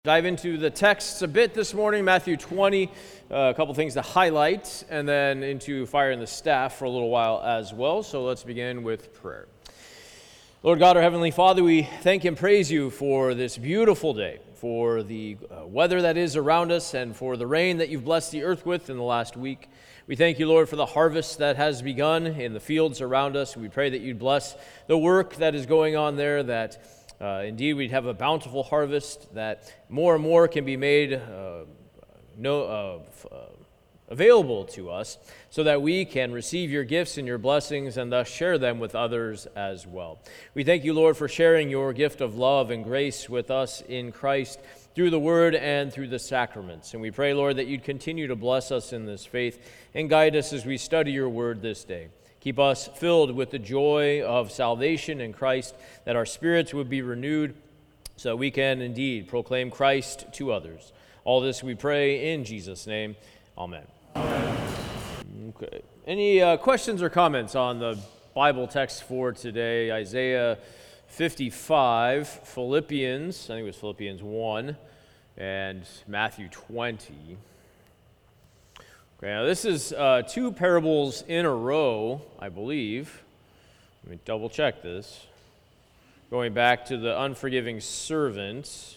Dive into the texts a bit this morning, Matthew 20, a couple things to highlight, and then into fire and the staff for a little while as well. So let's begin with prayer. Lord God, our Heavenly Father, we thank and praise you for this beautiful day, for the weather that is around us, and for the rain that you've blessed the earth with in the last week. We thank you, Lord, for the harvest that has begun in the fields around us. We pray that you'd bless the work that is going on there, that indeed, we'd have a bountiful harvest, that more and more can be made available to us so that we can receive your gifts and your blessings and thus share them with others as well. We thank you, Lord, for sharing your gift of love and grace with us in Christ through the word and through the sacraments. And we pray, Lord, that you'd continue to bless us in this faith and guide us as we study your word this day. Keep us filled with the joy of salvation in Christ, that our spirits would be renewed so that we can indeed proclaim Christ to others. All this we pray in Jesus' name. Amen. Okay. Any questions or comments on the Bible text for today? Isaiah 55, Philippians, I think it was Philippians 1, and Matthew 20. Okay, now this is two parables in a row, I believe. Let me double check this. Going back to the unforgiving servant.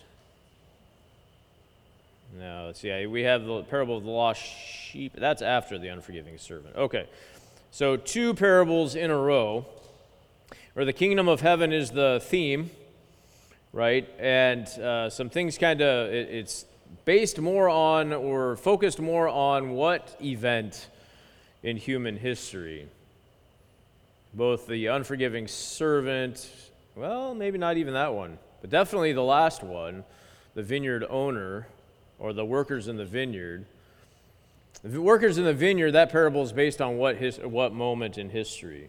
Now, let's see, we have the parable of the lost sheep. That's after the unforgiving servant. Okay, so two parables in a row, where the kingdom of heaven is the theme, right? And some things it's based more on or focused more on what event in human history? Both the unforgiving servant, well, maybe not even that one, but definitely the last one, the vineyard owner or the workers in the vineyard. The workers in the vineyard, that parable is based on what moment in history?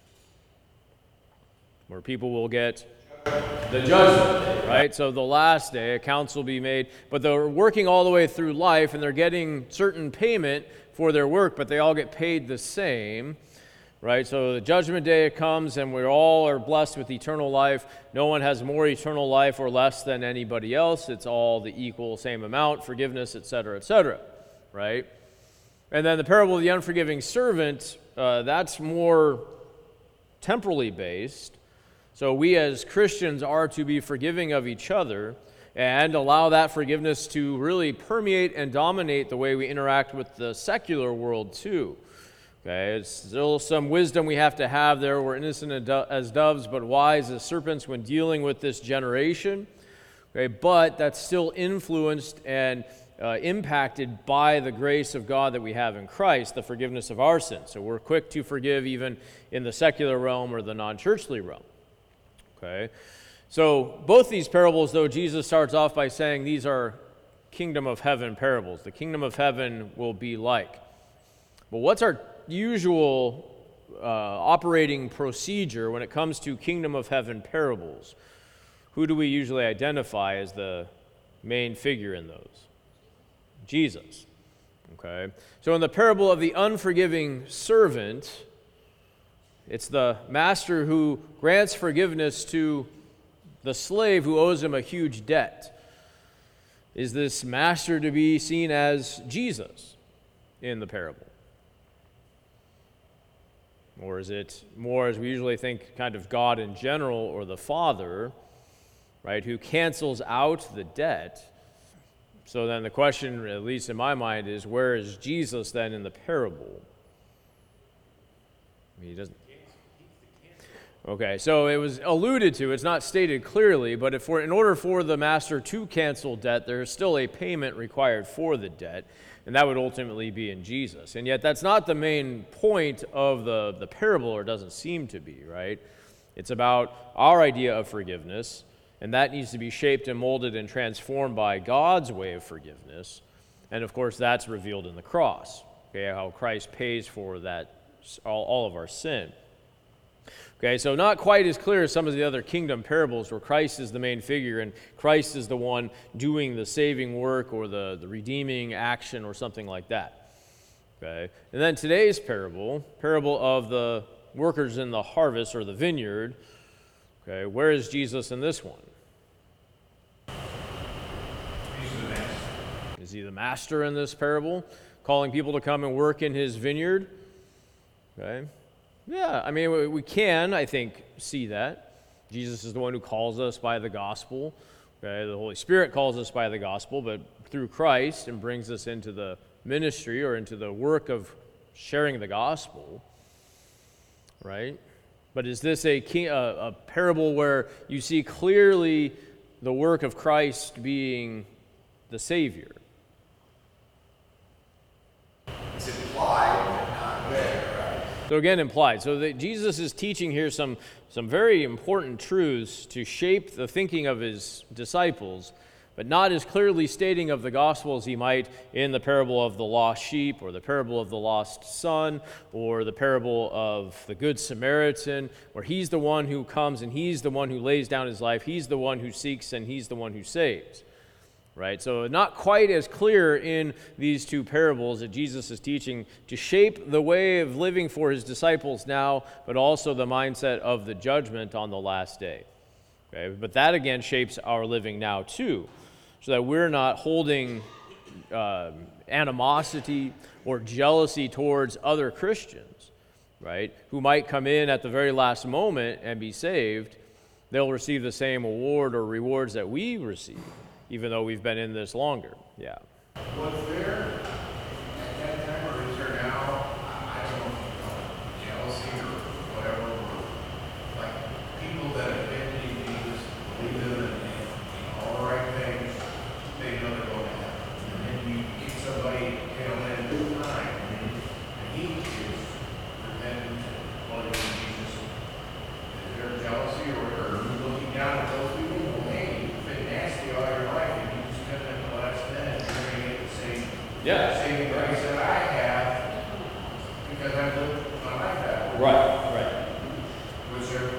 Where people will get the judgment day, right? So the last day, accounts will be made, but they're working all the way through life, and they're getting certain payment for their work, but they all get paid the same, right? So the judgment day comes, and we all are blessed with eternal life. No one has more eternal life or less than anybody else. It's all the equal, same amount, forgiveness, etc., right? And then the parable of the unforgiving servant, that's more temporally based. So we as Christians are to be forgiving of each other and allow that forgiveness to really permeate and dominate the way we interact with the secular world too. Okay, it's still some wisdom we have to have there. We're innocent as doves, but wise as serpents when dealing with this generation. Okay, but that's still influenced and impacted by the grace of God that we have in Christ, the forgiveness of our sins. So we're quick to forgive even in the secular realm or the non-churchly realm. Okay, so both these parables, though, Jesus starts off by saying these are kingdom of heaven parables. The kingdom of heaven will be like. But what's our usual operating procedure when it comes to kingdom of heaven parables? Who do we usually identify as the main figure in those? Jesus. Okay, so in the parable of the unforgiving servant, it's the master who grants forgiveness to the slave who owes him a huge debt. Is this master to be seen as Jesus in the parable? Or is it more, as we usually think, kind of God in general or the Father, right, who cancels out the debt? So then the question, at least in my mind, is where is Jesus then in the parable? He doesn't. Okay, so it was alluded to, it's not stated clearly, but in order for the master to cancel debt, there is still a payment required for the debt, and that would ultimately be in Jesus. And yet that's not the main point of the parable, or doesn't seem to be, right? It's about our idea of forgiveness, and that needs to be shaped and molded and transformed by God's way of forgiveness. And of course, that's revealed in the cross, okay, how Christ pays for that, all of our sin. Okay, so not quite as clear as some of the other kingdom parables where Christ is the main figure and Christ is the one doing the saving work or the redeeming action or something like that. Okay, and then today's parable of the workers in the harvest or the vineyard, okay, where is Jesus in this one? Is he the master in this parable, calling people to come and work in his vineyard? Okay. Yeah, I mean, we can, I think, see that. Jesus is the one who calls us by the gospel. Okay? The Holy Spirit calls us by the gospel, but through Christ, and brings us into the ministry or into the work of sharing the gospel, right? But is this a parable where you see clearly the work of Christ being the Savior? It's implied, but not there, right? So again, implied. So that Jesus is teaching here some very important truths to shape the thinking of his disciples, but not as clearly stating of the gospel as he might in the parable of the lost sheep, or the parable of the lost son, or the parable of the Good Samaritan, where he's the one who comes and he's the one who lays down his life, he's the one who seeks and he's the one who saves. Right? So not quite as clear in these two parables that Jesus is teaching to shape the way of living for his disciples now, but also the mindset of the judgment on the last day. Okay? But that again shapes our living now too, so that we're not holding animosity or jealousy towards other Christians, right, who might come in at the very last moment and be saved. They'll receive the same award or rewards that we receive, even though we've been in this longer. Yeah. Was there at that time, or is there now, I don't know, jealousy or whatever, or like people that have been in Jesus, believe in him and all the right things, they know they're going to heaven. And then you get somebody tail end of time, and he is repentant and believing in Jesus. Is there jealousy or looking down at those people? Well, hey, you've been nasty all your life, and you just come in the last minute, and you're going to get the same grace that I have because I've lived my life that way. Right. Was there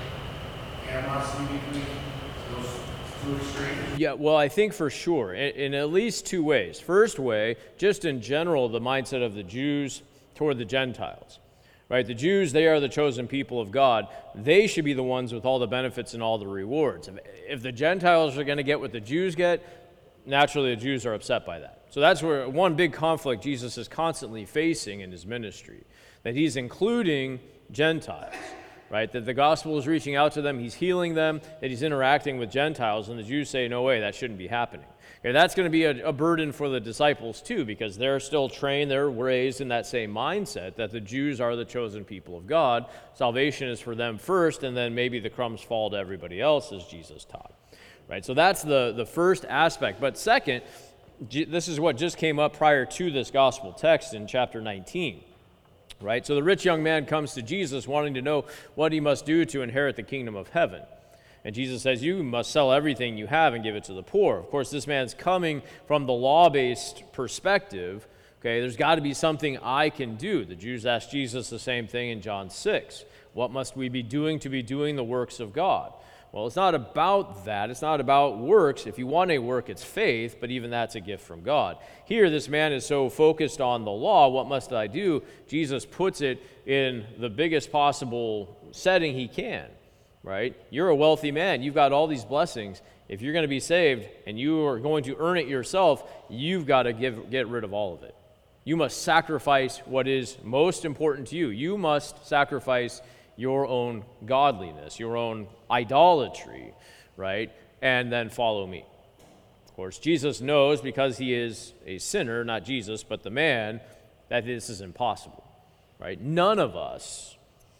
animosity between those two extremes? Yeah, well, I think for sure, in at least two ways. First way, just in general, the mindset of the Jews toward the Gentiles. Right? The Jews, they are the chosen people of God. They should be the ones with all the benefits and all the rewards. If the Gentiles are going to get what the Jews get, naturally the Jews are upset by that. So that's where one big conflict Jesus is constantly facing in his ministry, that he's including Gentiles, right? That the gospel is reaching out to them, he's healing them, that he's interacting with Gentiles, and the Jews say, no way, that shouldn't be happening. Okay, that's going to be a burden for the disciples too, because they're still trained, they're raised in that same mindset that the Jews are the chosen people of God. Salvation is for them first, and then maybe the crumbs fall to everybody else, as Jesus taught. Right, so that's the first aspect. But second, this is what just came up prior to this gospel text in chapter 19. Right, so the rich young man comes to Jesus wanting to know what he must do to inherit the kingdom of heaven. And Jesus says, you must sell everything you have and give it to the poor. Of course, this man's coming from the law-based perspective. Okay, there's got to be something I can do. The Jews asked Jesus the same thing in John 6. What must we be doing to be doing the works of God? Well, it's not about that. It's not about works. If you want a work, it's faith, but even that's a gift from God. Here, this man is so focused on the law, what must I do? Jesus puts it in the biggest possible setting he can, right? You're a wealthy man. You've got all these blessings. If you're going to be saved and you are going to earn it yourself, you've got to get rid of all of it. You must sacrifice what is most important to you. You must sacrifice your own godliness, your own idolatry, right? And then follow me. Of course, Jesus knows, because he is a sinner, not Jesus, but the man, that this is impossible, right? None of us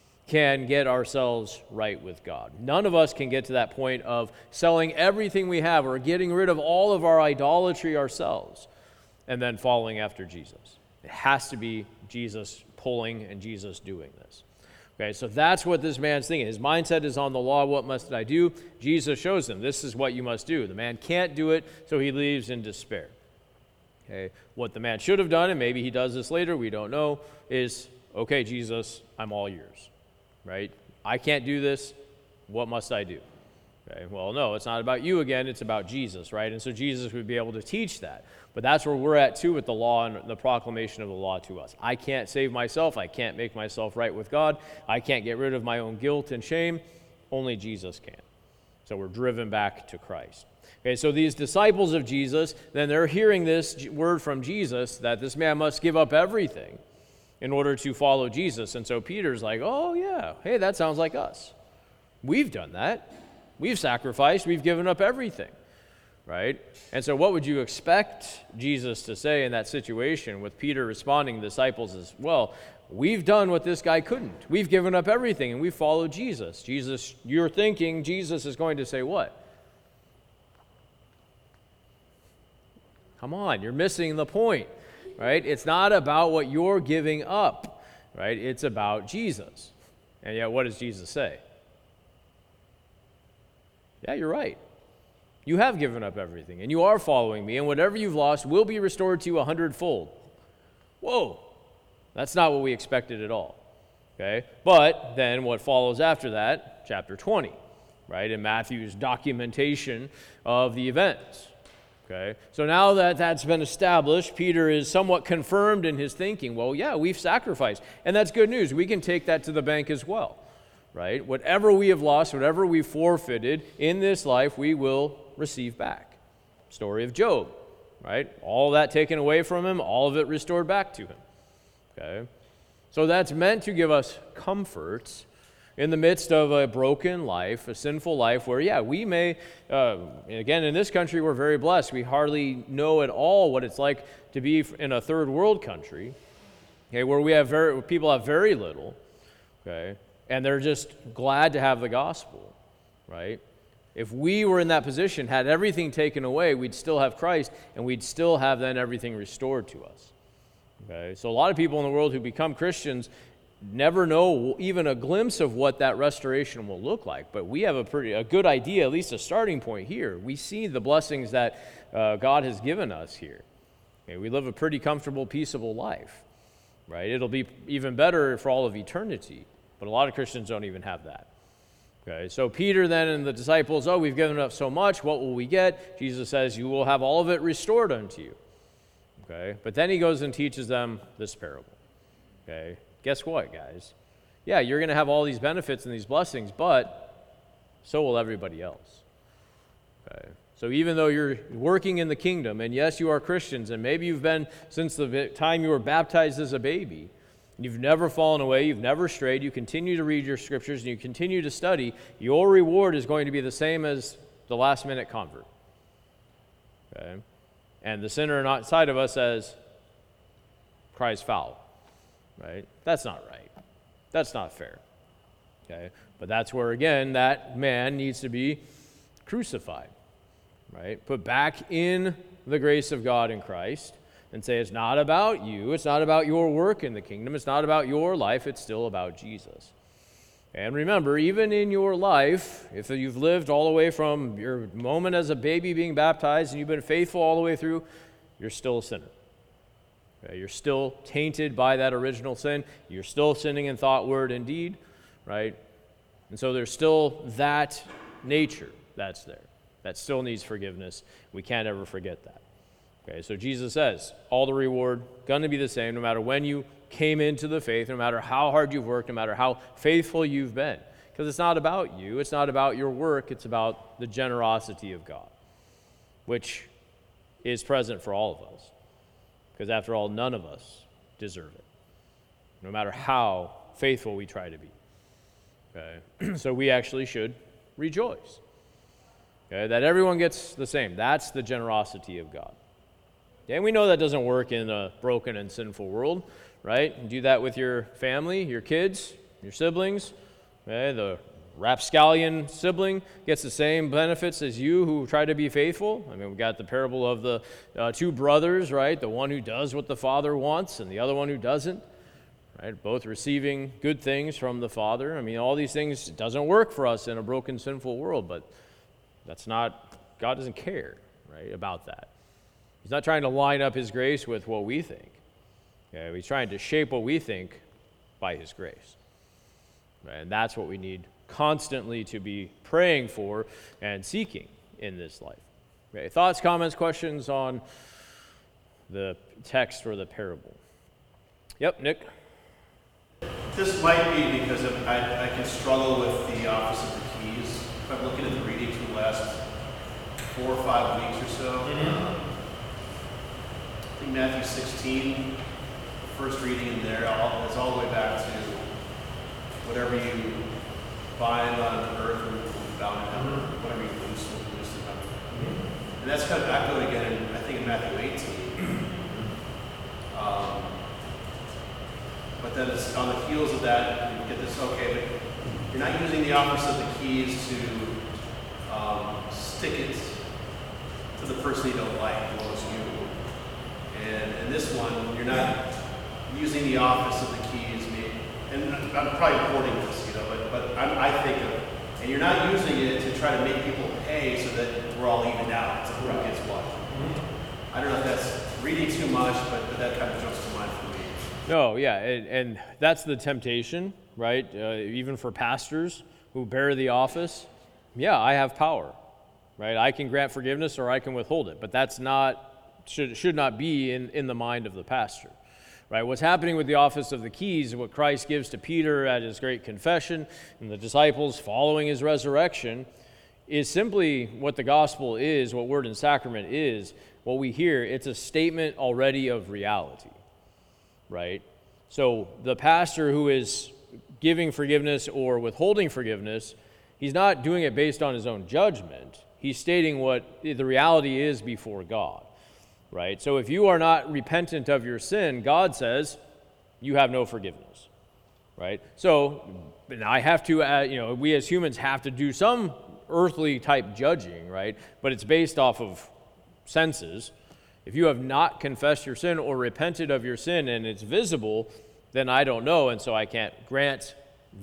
can get ourselves right with God. None of us can get to that point of selling everything we have or getting rid of all of our idolatry ourselves and then following after Jesus. It has to be Jesus pulling and Jesus doing this. Okay, so that's what this man's thinking. His mindset is on the law. What must I do? Jesus shows him, this is what you must do. The man can't do it, so he leaves in despair. Okay, what the man should have done, and maybe he does this later, we don't know, is, okay, Jesus, I'm all yours. Right? I can't do this. What must I do? Okay, well, no, it's not about you again. It's about Jesus, right? And so Jesus would be able to teach that. But that's where we're at, too, with the law and the proclamation of the law to us. I can't save myself. I can't make myself right with God. I can't get rid of my own guilt and shame. Only Jesus can. So we're driven back to Christ. Okay, so these disciples of Jesus, then they're hearing this word from Jesus that this man must give up everything in order to follow Jesus. And so Peter's like, oh yeah, hey, that sounds like us. We've done that. We've sacrificed. We've given up everything, right? And so what would you expect Jesus to say in that situation with Peter responding to the disciples as well? We've done what this guy couldn't. We've given up everything and we followed Jesus. Jesus, you're thinking Jesus is going to say what? Come on, you're missing the point, right? It's not about what you're giving up, right? It's about Jesus. And yet, what does Jesus say? Yeah, you're right. You have given up everything, and you are following me, and whatever you've lost will be restored to you 100-fold. Whoa, that's not what we expected at all, okay? But then what follows after that, chapter 20, right, in Matthew's documentation of the events. Okay, so now that that's been established, Peter is somewhat confirmed in his thinking. Well, yeah, we've sacrificed, and that's good news. We can take that to the bank as well, right? Whatever we have lost, whatever we've forfeited in this life, we will receive back. Story of Job, right? All that taken away from him, all of it restored back to him. Okay, so that's meant to give us comfort in the midst of a broken life, a sinful life where, yeah, we may, again, in this country, we're very blessed. We hardly know at all what it's like to be in a third world country, okay, where where people have very little, okay, and they're just glad to have the gospel, right? If we were in that position, had everything taken away, we'd still have Christ, and we'd still have then everything restored to us, okay? So a lot of people in the world who become Christians never know even a glimpse of what that restoration will look like. But we have a good idea, at least a starting point here. We see the blessings that God has given us here. Okay, we live a pretty comfortable, peaceable life, right? It'll be even better for all of eternity. But a lot of Christians don't even have that. Okay, so Peter then and the disciples, oh, we've given up so much, what will we get? Jesus says, you will have all of it restored unto you. Okay, but then he goes and teaches them this parable. Okay, guess what, guys? Yeah, you're going to have all these benefits and these blessings, but so will everybody else. Okay. So even though you're working in the kingdom, and yes, you are Christians, and maybe you've been since the time you were baptized as a baby, you've never fallen away, you've never strayed, you continue to read your scriptures, and you continue to study, your reward is going to be the same as the last-minute convert. Okay? And the sinner outside of us says, cries foul. Right? That's not right. That's not fair. Okay? But that's where, again, that man needs to be crucified. Right? Put back in the grace of God in Christ and say it's not about you. It's not about your work in the kingdom. It's not about your life. It's still about Jesus. And remember, even in your life, if you've lived all the way from your moment as a baby being baptized and you've been faithful all the way through, you're still a sinner. Okay, you're still tainted by that original sin. You're still sinning in thought, word, and deed, right? And so there's still that nature that's there. That still needs forgiveness. We can't ever forget that. Okay, so Jesus says, all the reward going to be the same no matter when you came into the faith, no matter how hard you've worked, no matter how faithful you've been. Because it's not about you. It's not about your work. It's about the generosity of God, which is present for all of us. Because after all, none of us deserve it, no matter how faithful we try to be. Okay? So we actually should rejoice. Okay? That everyone gets the same. That's the generosity of God. Okay? And we know that doesn't work in a broken and sinful world, right? You do that with your family, your kids, your siblings. Okay? The rapscallion sibling gets the same benefits as you who try to be faithful. I mean, we got the parable of the two brothers, right? The one who does what the father wants and the other one who doesn't, right? Both receiving good things from the Father. I mean, all these things, it doesn't work for us in a broken, sinful world, but that's not, God doesn't care, right, about that. He's not trying to line up his grace with what we think. Okay? He's trying to shape what we think by his grace. Right? And that's what we need constantly to be praying for and seeking in this life. Okay, thoughts, comments, questions on the text or the parable? Yep, Nick? This might be because I can struggle with the office of the keys. If I'm looking at the readings for the last 4 or 5 weeks or so. I think Matthew 16, first reading in there, it's all the way back to whatever you bind on earth will be bound in heaven, whatever you loose will be loosed in heaven. And that's kind of echoed again, I think, in Matthew 18. But then it's on the heels of that, you get this, okay, but you're not using the office of the keys to stick it to the person you don't like, well, it's you. And in this one, you're not using the office of the keys, and I'm probably quoting this, but I think of, and you're not using it to try to make people pay so that we're all even out, so who gets what. I don't know if that's reading too much, but that kind of jumps to mind for me. No, yeah, and that's the temptation, right? Even for pastors who bear the office, yeah, I have power, right? I can grant forgiveness or I can withhold it, but that's not, should not be in the mind of the pastor, right? What's happening with the office of the keys, what Christ gives to Peter at his great confession and the disciples following his resurrection, is simply what the gospel is, what word and sacrament is, what we hear. It's a statement already of reality, right? So the pastor who is giving forgiveness or withholding forgiveness, he's not doing it based on his own judgment. He's stating what the reality is before God, right? So if you are not repentant of your sin, God says you have no forgiveness, right? So I have to, we as humans have to do some earthly type judging, right? But it's based off of senses. If you have not confessed your sin or repented of your sin and it's visible, then I don't know, and so I can't grant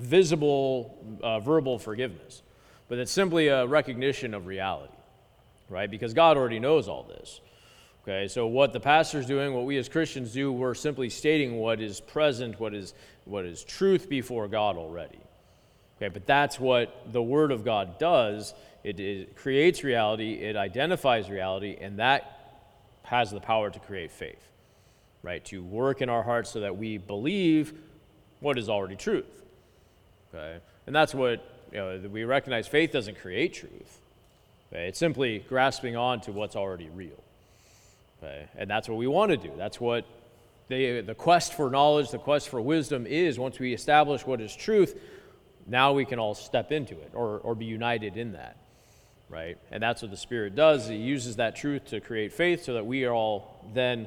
visible verbal forgiveness. But it's simply a recognition of reality, right? Because God already knows all this. Okay, so what the pastor's doing, what we as Christians do, we're simply stating what is present, what is truth before God already. Okay, but that's what the Word of God does. It creates reality, it identifies reality, and that has the power to create faith, right? To work in our hearts so that we believe what is already truth. Okay, and that's what we recognize. Faith doesn't create truth. Okay? It's simply grasping on to what's already real. Okay? And that's what we want to do. That's what the quest for knowledge, the quest for wisdom is. Once we establish what is truth, now we can all step into it or be united in that, right? And that's what the Spirit does. He uses that truth to create faith so that we are all then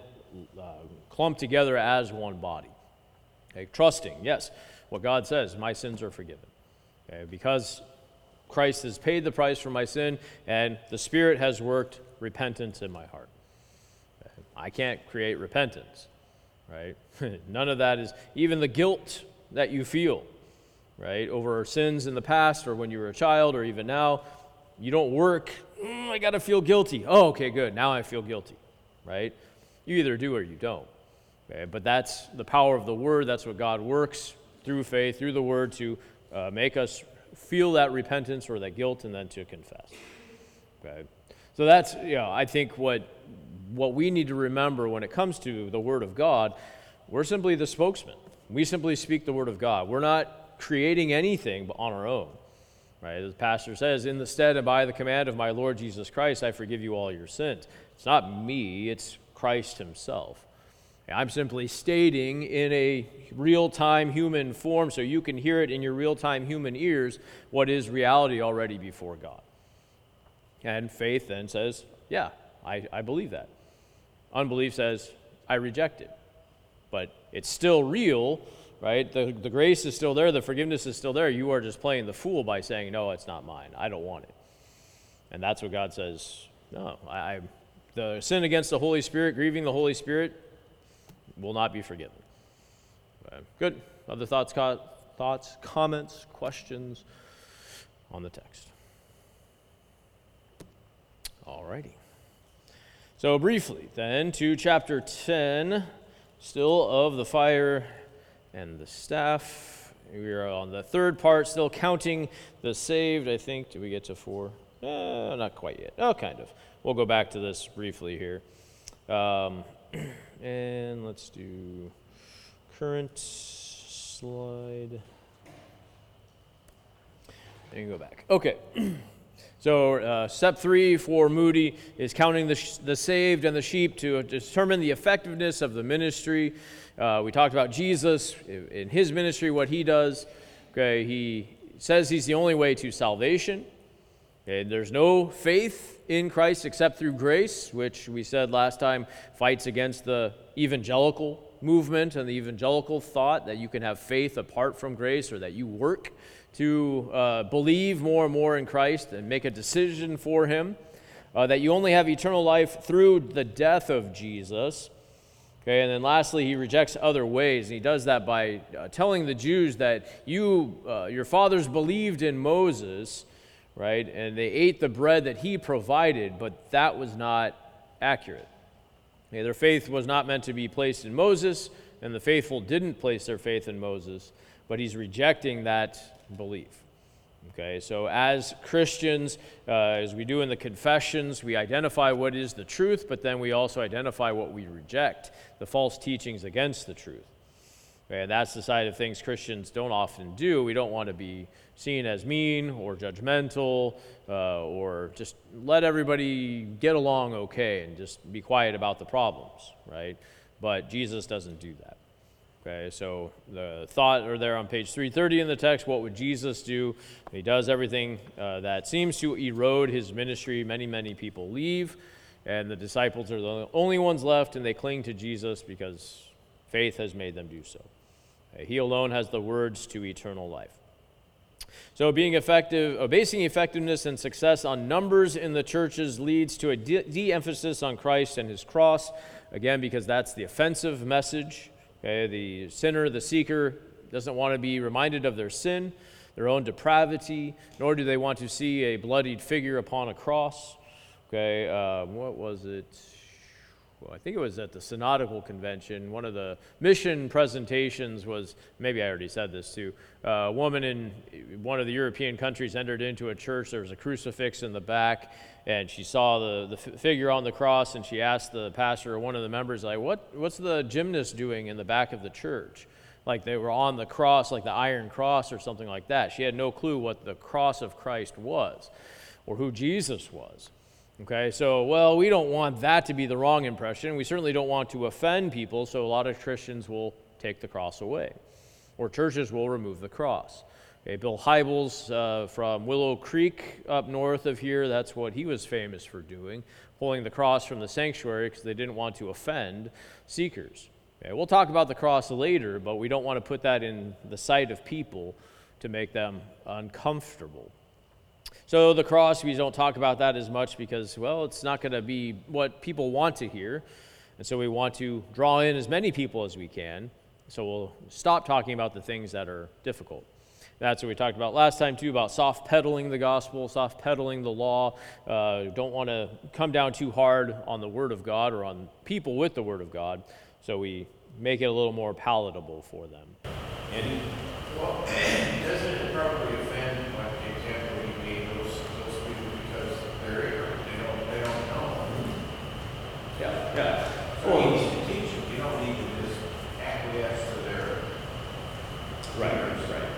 clumped together as one body. Okay? Trusting, yes, what God says, my sins are forgiven. Okay? Because Christ has paid the price for my sin and the Spirit has worked repentance in my heart. Okay? I can't create repentance, right? None of that is, even the guilt that you feel, right, over sins in the past or when you were a child or even now, you don't work, I got to feel guilty. Oh, okay, good, now I feel guilty, right? You either do or you don't. Okay? But that's the power of the Word. That's what God works through faith, through the Word to make us feel that repentance or that guilt and then to confess. Okay? So that's, I think what we need to remember when it comes to the Word of God, we're simply the spokesman. We simply speak the Word of God. We're not creating anything on our own. Right? As the pastor says, in the stead and by the command of my Lord Jesus Christ, I forgive you all your sins. It's not me, it's Christ himself. I'm simply stating in a real-time human form so you can hear it in your real-time human ears what is reality already before God. And faith then says, yeah, I believe that. Unbelief says, I reject it. But it's still real, right? The grace is still there. The forgiveness is still there. You are just playing the fool by saying, no, it's not mine. I don't want it. And that's what God says, no. The sin against the Holy Spirit, grieving the Holy Spirit, will not be forgiven. Good. Other thoughts, comments, questions on the text? All righty. So briefly, then, to chapter 10, still of the fire and the staff. We are on the third part, still counting the saved, I think. Did we get to 4? Not quite yet. Oh, kind of. We'll go back to this briefly here. And let's do current slide. And go back. Okay. So step 3 for Moody is counting the saved and the sheep to determine the effectiveness of the ministry. We talked about Jesus in his ministry, what he does. Okay, he says he's the only way to salvation. Okay, there's no faith in Christ except through grace, which we said last time fights against the evangelical movement and the evangelical thought that you can have faith apart from grace, or that you work to believe more and more in Christ and make a decision for him, that you only have eternal life through the death of Jesus. Okay, and then lastly, he rejects other ways, and he does that by telling the Jews that your fathers believed in Moses, right, and they ate the bread that he provided, but that was not accurate. Okay, their faith was not meant to be placed in Moses, and the faithful didn't place their faith in Moses, but he's rejecting that belief. Okay, so as Christians, as we do in the confessions, we identify what is the truth, but then we also identify what we reject, the false teachings against the truth. Okay, and that's the side of things Christians don't often do. We don't want to be seen as mean or judgmental, or just let everybody get along okay and just be quiet about the problems, right? But Jesus doesn't do that. Okay, so the thought are there on page 330 in the text. What would Jesus do? He does everything that seems to erode his ministry. Many people leave, and the disciples are the only ones left, and they cling to Jesus because faith has made them do so. Okay, he alone has the words to eternal life. So being effective, basing effectiveness and success on numbers in the churches leads to a de-emphasis on Christ and his cross, again, because that's the offensive message. Okay, the sinner, the seeker, doesn't want to be reminded of their sin, their own depravity, nor do they want to see a bloodied figure upon a cross. Okay, what was it? Well, I think it was at the Synodical Convention. One of the mission presentations was, maybe I already said this too, a woman in one of the European countries entered into a church. There was a crucifix in the back, and she saw the figure on the cross, and she asked the pastor or one of the members, like, what's the gymnast doing in the back of the church? Like they were on the cross, like the Iron Cross or something like that. She had no clue what the cross of Christ was or who Jesus was. Okay, so, well, we don't want that to be the wrong impression. We certainly don't want to offend people, so a lot of Christians will take the cross away, or churches will remove the cross. Okay, Bill Hybels from Willow Creek up north of here, that's what he was famous for doing, pulling the cross from the sanctuary because they didn't want to offend seekers. Okay, we'll talk about the cross later, but we don't want to put that in the sight of people to make them uncomfortable. So the cross, we don't talk about that as much because, well, it's not going to be what people want to hear. And so we want to draw in as many people as we can. So we'll stop talking about the things that are difficult. That's what we talked about last time, too, about soft-pedaling the gospel, soft-pedaling the law. Don't want to come down too hard on the Word of God or on people with the Word of God. So we make it a little more palatable for them. Andy? Well, doesn't it probably offend, like the example you gave, those people because they're ignorant, they don't know. Yeah. So you need to teach them. You don't need to just acquiesce to their Right.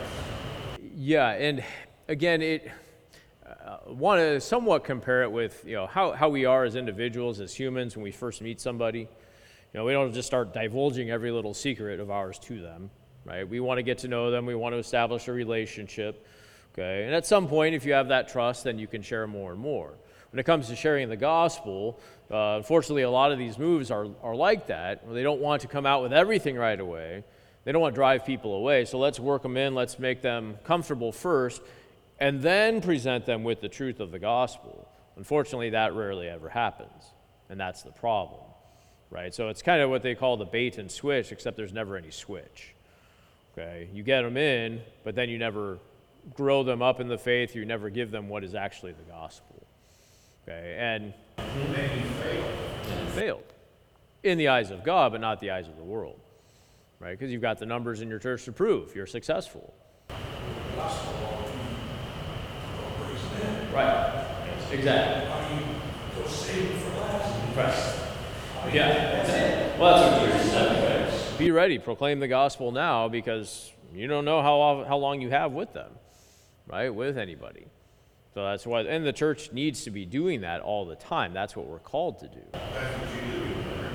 Yeah, and again, want to somewhat compare it with how we are as individuals, as humans, when we first meet somebody. We don't just start divulging every little secret of ours to them. Right? We want to get to know them. We want to establish a relationship. Okay? And at some point, if you have that trust, then you can share more and more. When it comes to sharing the gospel, unfortunately, a lot of these moves are like that. They don't want to come out with everything right away. They don't want to drive people away. So let's work them in. Let's make them comfortable first, and then present them with the truth of the gospel. Unfortunately, that rarely ever happens, and that's the problem. Right? So it's kind of what they call the bait and switch, except there's never any switch. Okay, you get them in, but then you never grow them up in the faith. You never give them what is actually the gospel. Okay, and Maybe failed in the eyes of God, but not the eyes of the world. Right, because you've got the numbers in your church to prove you're successful. Right. Exactly. How do you go save it for last? Right. Yeah. Well, that's what you're saying. Be ready, proclaim the gospel now, because you don't know how long you have with them, right? With anybody. So that's why, and the church needs to be doing that all the time. That's what we're called to do. That's what you do.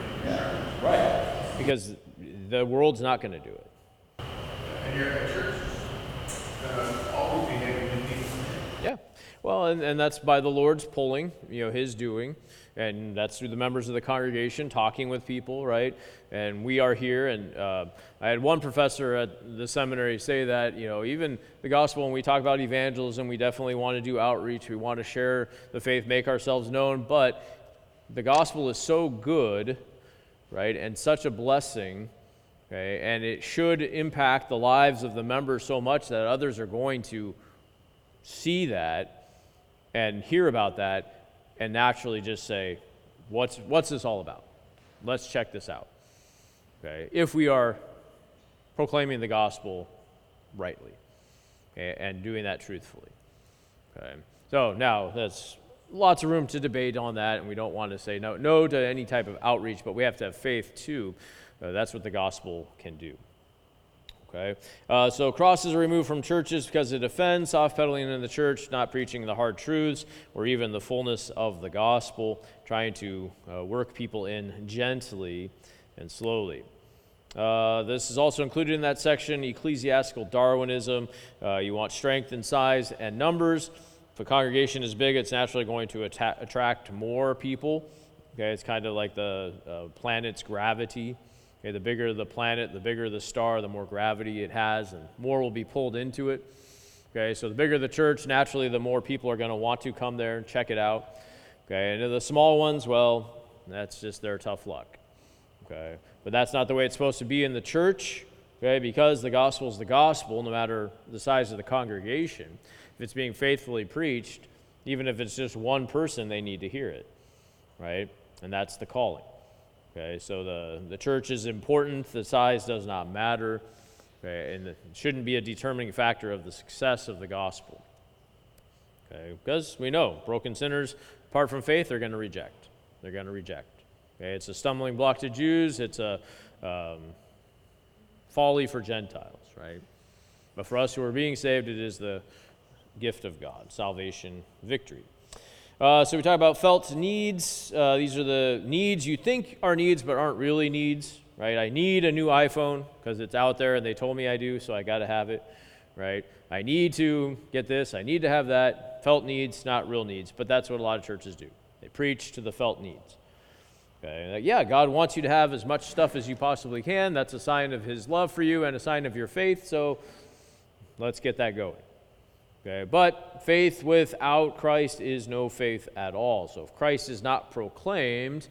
Right. Because the world's not going to do it. And your church is going to always be having new people. Yeah. Well, and that's by the Lord's pulling, his doing. And that's through the members of the congregation talking with people, right? And we are here. And I had one professor at the seminary say that, even the gospel, when we talk about evangelism, we definitely want to do outreach. We want to share the faith, make ourselves known. But the gospel is so good, right, and such a blessing, okay, and it should impact the lives of the members so much that others are going to see that and hear about that and naturally just say, what's this all about? Let's check this out. Okay, if we are proclaiming the gospel rightly, okay, and doing that truthfully. Okay. So now that's lots of room to debate on that, and we don't want to say no to any type of outreach, but we have to have faith too. That's what the gospel can do. Okay, so crosses are removed from churches because it offends, soft-pedaling in the church, not preaching the hard truths or even the fullness of the gospel, trying to work people in gently and slowly. This is also included in that section, ecclesiastical Darwinism. You want strength in size and numbers. If a congregation is big, it's naturally going to attract more people. Okay, it's kind of like the planet's gravity. Okay, the bigger the planet, the bigger the star, the more gravity it has, and more will be pulled into it. Okay, so the bigger the church, naturally the more people are going to want to come there and check it out. Okay, and the small ones, well, that's just their tough luck. Okay, but that's not the way it's supposed to be in the church. Okay, because the gospel is the gospel, no matter the size of the congregation. If it's being faithfully preached, even if it's just one person, they need to hear it, right? And that's the calling. Okay, so the church is important. The size does not matter, okay, and it shouldn't be a determining factor of the success of the gospel. Okay, because we know broken sinners, apart from faith, they're going to reject. They're going to reject. Okay, it's a stumbling block to Jews. It's a folly for Gentiles, right? But for us who are being saved, it is the gift of God, salvation, victory. So we talk about felt needs. These are the needs you think are needs but aren't really needs, right? I need a new iPhone because it's out there and they told me I do, so I got to have it, right? I need to get this. I need to have that. Felt needs, not real needs. But that's what a lot of churches do. They preach to the felt needs. Okay? Like, yeah, God wants you to have as much stuff as you possibly can. That's a sign of his love for you and a sign of your faith, so let's get that going. Okay, but faith without Christ is no faith at all. So if Christ is not proclaimed,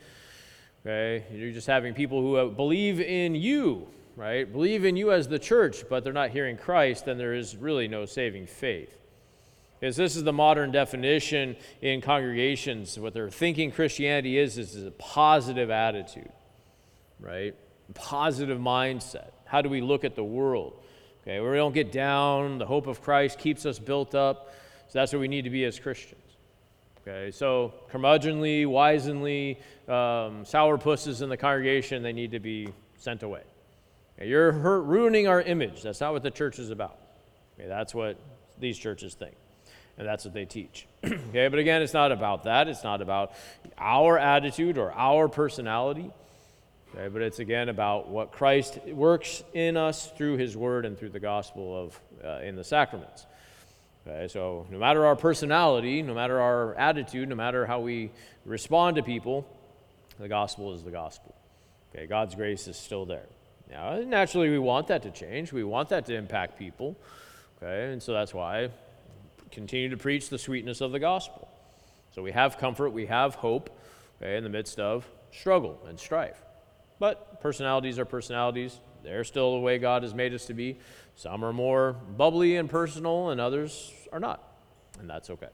okay, you're just having people who believe in you, right? Believe in you as the church, but they're not hearing Christ, then there is really no saving faith. Because this is the modern definition in congregations. What they're thinking Christianity is a positive attitude, right? Positive mindset. How do we look at the world? Okay, we don't get down. The hope of Christ keeps us built up. So that's what we need to be as Christians. Okay, so curmudgeonly, wizenly, sourpusses in the congregation, they need to be sent away. Okay, you're ruining our image. That's not what the church is about. Okay, that's what these churches think, and that's what they teach. Okay, but again, it's not about that. It's not about our attitude or our personality. Okay, but it's again about what Christ works in us through his word and through the gospel of in the sacraments. Okay, so no matter our personality, no matter our attitude, no matter how we respond to people, the gospel is the gospel. Okay, God's grace is still there. Now, naturally, we want that to change. We want that to impact people. Okay, and so that's why I continue to preach the sweetness of the gospel. So we have comfort, we have hope, okay, in the midst of struggle and strife. But personalities are personalities. They're still the way God has made us to be. Some are more bubbly and personal, and others are not. And that's okay.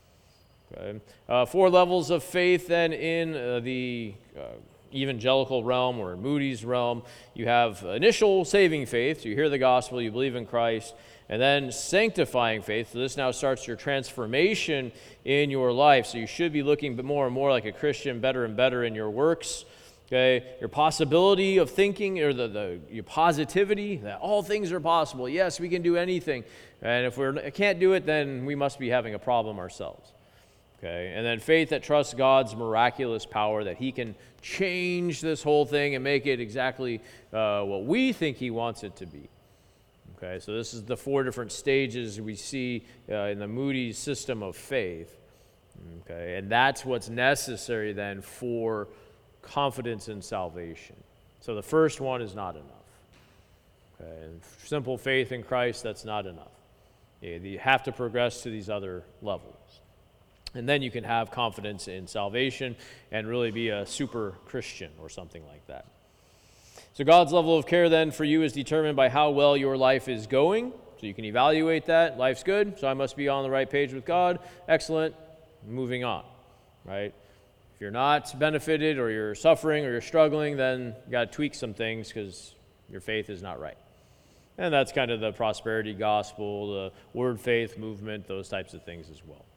Okay. 4 levels of faith then in the evangelical realm or Moody's realm. You have initial saving faith. So you hear the gospel, you believe in Christ. And then sanctifying faith. So this now starts your transformation in your life. So you should be looking more and more like a Christian, better and better in your works. Okay, your possibility of thinking, or your positivity, that all things are possible. Yes, we can do anything. And if we can't do it, then we must be having a problem ourselves. Okay, and then faith that trusts God's miraculous power, that he can change this whole thing and make it exactly what we think he wants it to be. Okay, so this is the 4 different stages we see in the Moody system of faith. Okay, and that's what's necessary then for confidence in salvation. So the first one is not enough. Okay, and simple faith in Christ, that's not enough. You have to progress to these other levels. And then you can have confidence in salvation and really be a super Christian or something like that. So God's level of care then for you is determined by how well your life is going. So you can evaluate that. Life's good, so I must be on the right page with God. Excellent. Moving on, right? If you're not benefited or you're suffering or you're struggling, then you got to tweak some things because your faith is not right. And that's kind of the prosperity gospel, the word faith movement, those types of things as well.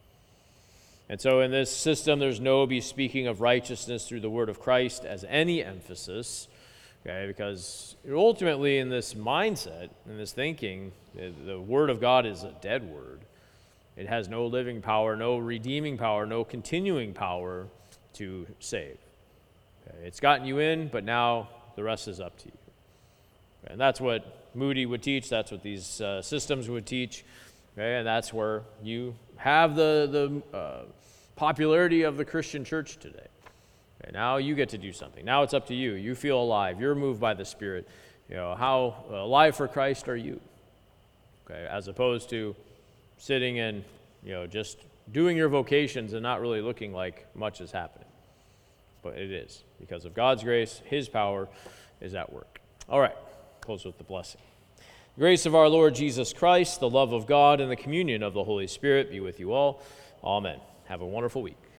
And so in this system, there's no speaking of righteousness through the word of Christ as any emphasis, okay? Because ultimately in this mindset, in this thinking, the word of God is a dead word. It has no living power, no redeeming power, no continuing power to save. Okay? It's gotten you in, but now the rest is up to you. Okay? And that's what Moody would teach. That's what these systems would teach. Okay? And that's where you have the popularity of the Christian church today. Okay? Now you get to do something. Now it's up to you. You feel alive. You're moved by the Spirit. How alive for Christ are you? Okay? As opposed to sitting and just doing your vocations and not really looking like much is happening. But it is. Because of God's grace, his power is at work. All right, close with the blessing. The grace of our Lord Jesus Christ, the love of God, and the communion of the Holy Spirit be with you all. Amen. Have a wonderful week.